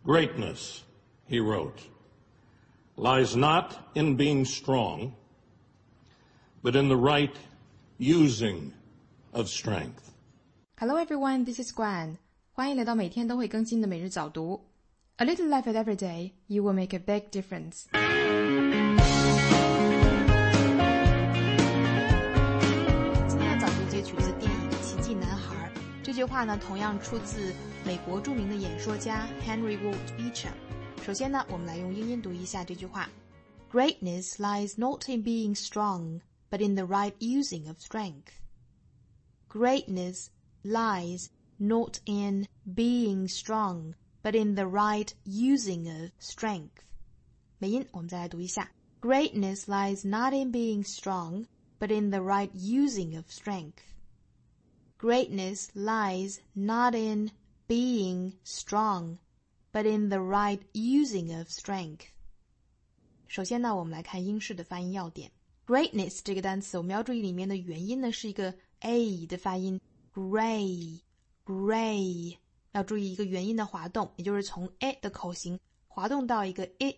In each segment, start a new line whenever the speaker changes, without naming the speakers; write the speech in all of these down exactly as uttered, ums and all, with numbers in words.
Greatness, he wrote, lies not in being strong, but in the right using of strength.
Hello everyone, this is Guan. 欢迎来到每天都会更新的每日早读。A little effort every day, you will make a big difference. 今天的早读节取自电影《奇迹男孩》。这句话呢，同样出自美国著名的演说家 Henry Ward Beecher。首先呢，我们来用英音读一下这句话。Greatness lies not in being strong, but in the right using of strength. Greatness lies not in being strong, but in the right using of strength. 美音我们再来读一下。Greatness lies not in being strong, but in the right using of strength. Greatness lies not in being strong, but in the right using of strength. 首先呢，我们来看英式的发音要点。Greatness 这个单词，我们要注意里面的元音呢是一个 a 的发音 ，gray gray， 要注意一个元音的滑动，也就是从 a 的口型滑动到一个 a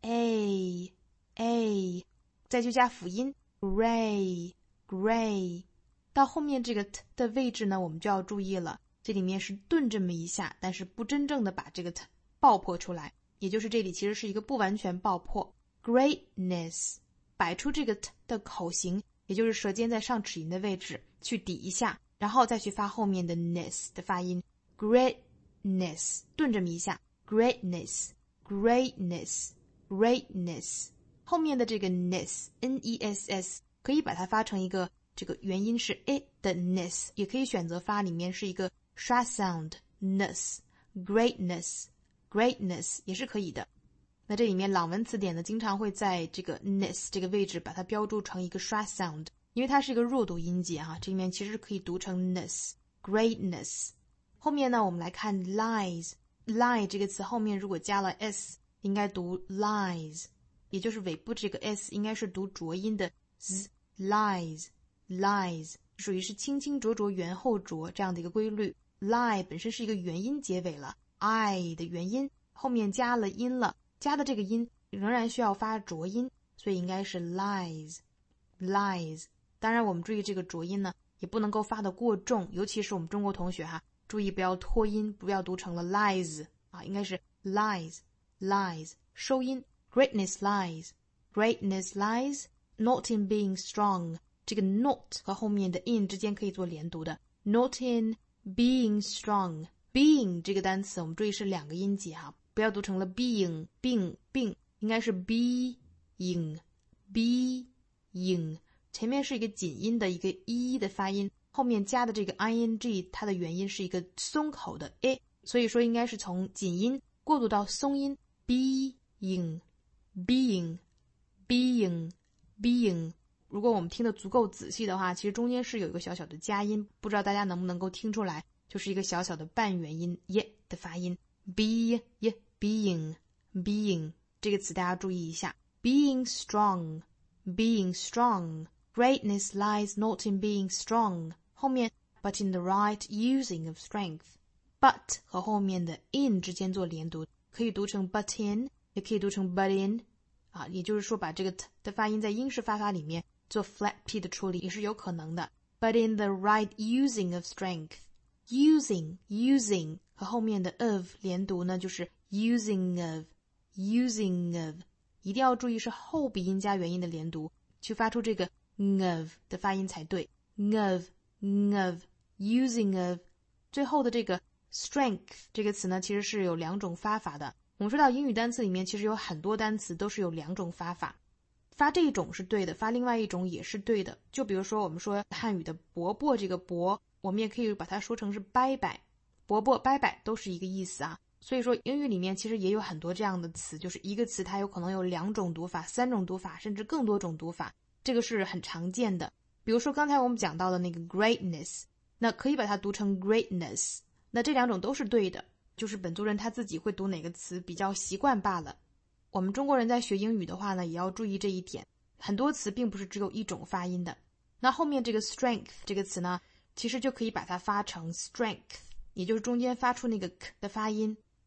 a a， 再去加辅音 gray gray。到后面这个 t 的位置呢，我们就要注意了，这里面是顿这么一下，但是不真正的把这个 t 爆破出来，也就是这里其实是一个不完全爆破。Greatness 摆出这个 t 的口型，也就是舌尖在上齿龈的位置去抵一下，然后再去发后面的 ness 的发音 greatness 顿这么一下 greatness greatness greatness 后面的这个 ness n e s s 可以把它发成一个这个元音是 a 的 ness， 也可以选择发里面是一个刷 sound ness greatness greatness 也是可以的。那这里面朗文词典呢，经常会在这个 ness 这个位置把它标注成一个刷 sound， 因为它是一个弱读音节哈，这里面其实可以读成 ness greatness。 后面呢，我们来看 lies lie 这个词后面如果加了 s 应该读 lies， 也就是尾部这个 s 应该是读浊音的 z lies lies 属于是清清浊浊元后浊这样的一个规律。 lie 本身是一个元音结尾了 I 的元音后面加了音了，加的这个音仍然需要发浊音，所以应该是 lies lies。 当然我们注意这个浊音呢也不能够发得过重，尤其是我们中国同学哈，注意不要拖音，不要读成了 lies 啊，应该是 lies lies 收音。 Greatness lies greatness lies not in being strong， 这个 not 和后面的 in 之间可以做连读的 not in being strong。 being 这个单词我们注意是两个音节哈，不要读成了 being being being， 应该是 being being， 前面是一个紧音的一个 e 的发音，后面加的这个 ing 它的元音是一个松口的 a， 所以说应该是从紧音过渡到松音 being being being being。 如果我们听得足够仔细的话，其实中间是有一个小小的加音，不知道大家能不能够听出来，就是一个小小的半元音 ye 的发音 be ye being being 这个词大家注意一下。 being strong being strong greatness lies not in being strong 后面 but in the right using of strength， but 和后面的 in 之间做连读，可以读成 but in 也可以读成 but in 啊，也就是说把这个 t 的发音在英式发法里面做 flat p 的处理也是有可能的。 but in the right using of strength using using 和后面的 of 连读呢就是 using of using of， 一定要注意是后鼻音加元音的连读，去发出这个 of 的发音才对 of of using of。 最后的这个 strength 这个词呢其实是有两种发法的，我们说到英语单词里面其实有很多单词都是有两种发法，发这一种是对的，发另外一种也是对的。就比如说我们说汉语的伯伯，这个伯我们也可以把它说成是伯伯，伯伯伯伯都是一个意思啊。所以说英语里面其实也有很多这样的词，就是一个词它有可能有两种读法、三种读法，甚至更多种读法，这个是很常见的。比如说刚才我们讲到的那个 greatness， 那可以把它读成 greatness， 那这两种都是对的，就是本族人他自己会读哪个词比较习惯罢了。我们中国人在学英语的话呢，也要注意这一点，很多词并不是只有一种发音的。那后面这个 strength 这个词呢，其实就可以把它发成 strength， 也就是中间发出那个 k 的发音，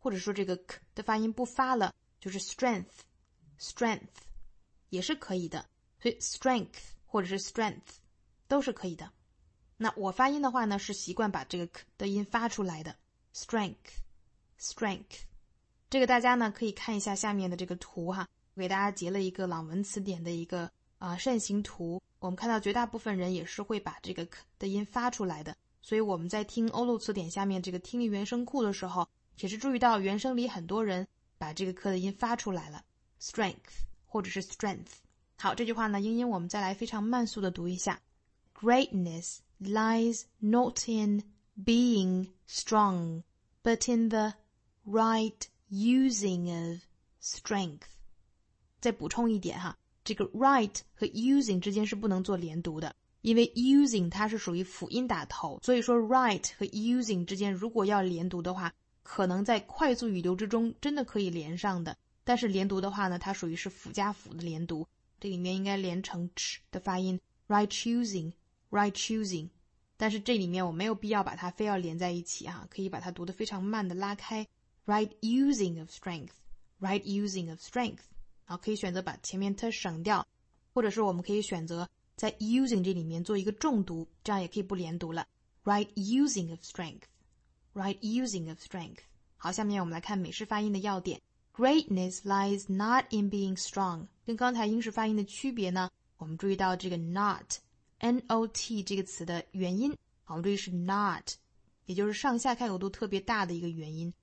或者说这个 k 的发音不发了，就是 strength strength 也是可以的，所以 strength 或者是 strength 都是可以的。那我发音的话呢，是习惯把这个 k 的音发出来的， strength strength。 这个大家呢可以看一下下面的这个图哈，我给大家截了一个朗文词典的一个啊、呃、扇形图，我们看到绝大部分人也是会把这个 k 的音发出来的，所以我们在听欧陆词典下面这个听力原声库的时候，也是注意到原声里很多人把这个 k 的音发出来了， strength 或者是 strength。 好，这句话呢英英我们再来非常慢速的读一下， Greatness lies not in being strong, but in the right using of strength。 再补充一点哈，这个 right 和 using 之间是不能做连读的，因为 using 它是属于辅音打头，所以说 right 和 using 之间如果要连读的话，可能在快速语流之中真的可以连上的，但是连读的话呢，它属于是辅加辅的连读，这里面应该连成 ch 的发音， right choosing right choosing， 但是这里面我没有必要把它非要连在一起哈，可以把它读得非常慢的拉开， right using of strength right using of strength。 好，可以选择把前面 t 省掉，或者是我们可以选择在 using 这里面做一个重读，这样也可以不连读了， right using of strength right using of strength。 好，下面我们来看美式发音的要点， Greatness lies not in being strong， 跟刚才英式发音的区别呢，我们注意到这个 not N O T 这个词的元音，好，我们注意是 not， 也就是上下开口度特别大的一个元音，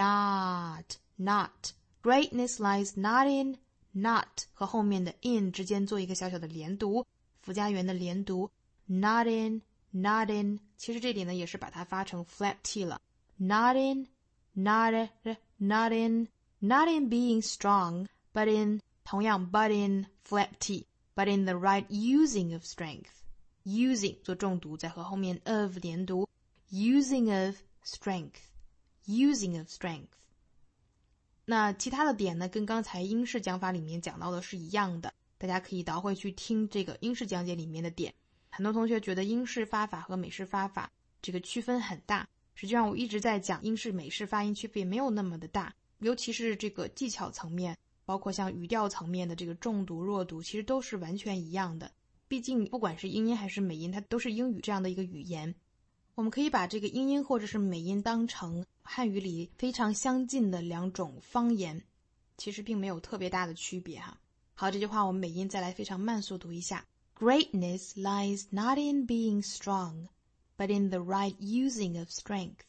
not not Greatness lies not in not 和后面的 in 之间做一个小小的连读，辅加元的连读， not in not in， 其实这里呢也是把它发成 flat t 了， not in not not in not in being strong but in 同样 but in flat t but in the right using of strength， using 做重读，再和后面 of 连读， using of strength using of strength。那其他的点呢，跟刚才英式讲法里面讲到的是一样的，大家可以倒回去听这个英式讲解里面的点。很多同学觉得英式发法和美式发法这个区分很大，实际上我一直在讲英式美式发音区别没有那么的大，尤其是这个技巧层面，包括像语调层面的这个重读弱读，其实都是完全一样的，毕竟不管是英音还是美音，它都是英语这样的一个语言。我们可以把这个英音或者是美音当成汉语里非常相近的两种方言，其实并没有特别大的区别哈。好，这句话我们美音再来非常慢速读一下， Greatness lies not in being strong, but in the right using of strength.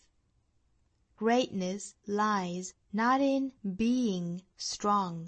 Greatness lies not in being strong,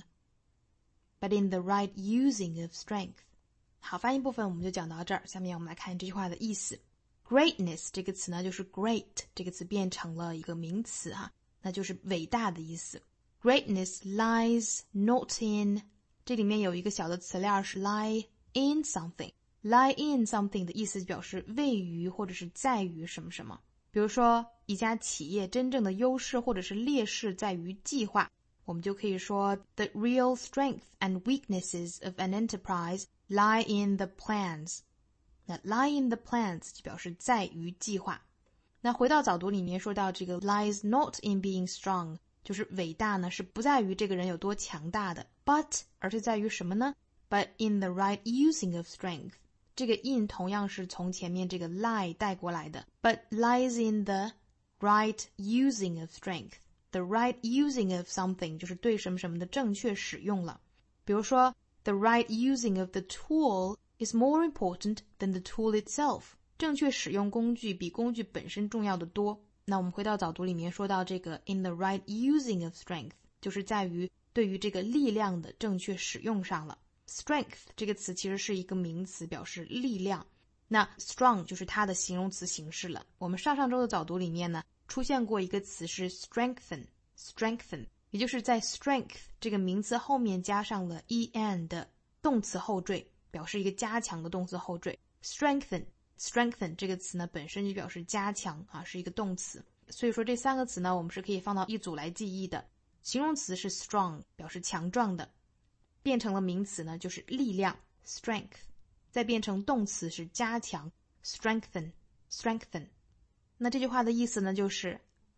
but in the right using of strength. 好，发音部分我们就讲到这儿，下面我们来看这句话的意思。Greatness 这个词呢，就是 great 这个词变成了一个名词哈，那就是伟大的意思。Greatness lies not in， 这里面有一个小的词链是 lie in something， lie in something 的意思表示位于或者是在于什么什么。比如说一家企业真正的优势或者是劣势在于计划，我们就可以说 The real strength and weaknesses of an enterprise lie in the plans。那 lie in the plans 就表示在于计划。那回到早读里面说到这个 lies not in being strong， 就是伟大呢是不在于这个人有多强大的 but 而是在于什么呢？ but in the right using of strength， 这个 in 同样是从前面这个 lie 带过来的， but lies in the right using of strength。 the right using of something 就是对什么什么的正确使用了。比如说 the right using of the tool is more important than the tool itself， 正确使用工具比工具本身重要的多。那我们回到早读里面说到这个 in the right using of strength， 就是在于对于这个力量的正确使用上了。 strength 这个词其实是一个名词，表示力量，那 strong 就是它的形容词形式了。我们上上周的早读里面呢出现过一个词是 strengthen strengthen， 也就是在 strength 这个名词后面加上了 en 的动词后缀，表示一个加强的动词后缀。 strengthen strengthen 这个词呢本身就表示加强啊，是一个动词。所以说这三个词呢我们是可以放到一组来记忆的。形容词是 strong 表示强壮的，变成了名词呢就是力量 strength， 再变成动词是加强 strengthen strengthen。 那这句话的意思呢就是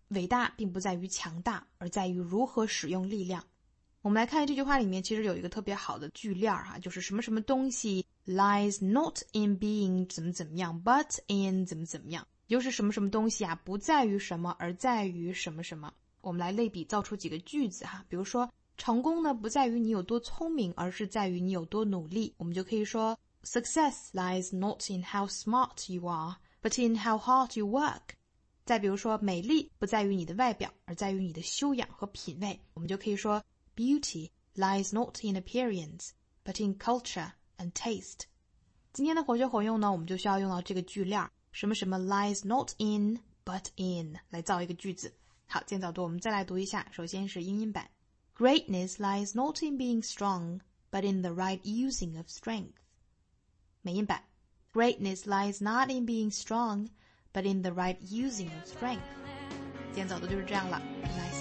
伟大并不在于强大，而在于如何使用力量。我们来看这句话里面其实有一个特别好的句链哈，就是什么什么东西 lies not in being 怎么怎么样 but in 怎么怎么样，就是什么什么东西啊不在于什么而在于什么什么。我们来类比造出几个句子哈，比如说成功呢不在于你有多聪明，而是在于你有多努力。我们就可以说 Success lies not in how smart you are but in how hard you work。 再比如说美丽不在于你的外表，而在于你的修养和品味。我们就可以说Beauty lies not in appearance, but in culture and taste. 今天的活学活用呢，我们就需要用到这个句链，什么什么 lies not in, but in 来造一个句子。好，今天早读我们再来读一下，首先是英音版。Greatness lies not in being strong, but in the right using of strength. 美音版。Greatness lies not in being strong, but in the right using of strength. 今天早读就是这样了。Nice.